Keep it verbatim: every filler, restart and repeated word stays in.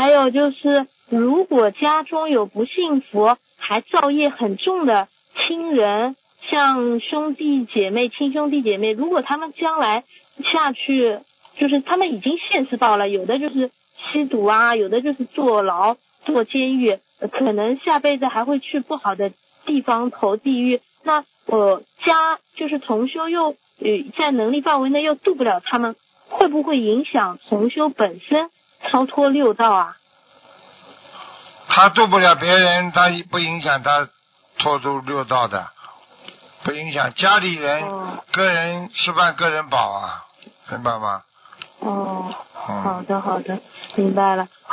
还有就是，如果家中有不信佛还造业很重的亲人，像兄弟姐妹、亲兄弟姐妹，如果他们将来下去，就是他们已经现世报了，有的就是吸毒啊，有的就是坐牢、坐监狱，可能下辈子还会去不好的地方投地狱。那我家就是同修又呃在能力范围内又度不了他们，会不会影响同修本身超脱六道啊？ 他度不了别人，他不影响他脱度六道的，不影响家里人， 哦、 个人吃饭个人饱啊，明白吗？ 哦， 嗯、 好的好的，明白了。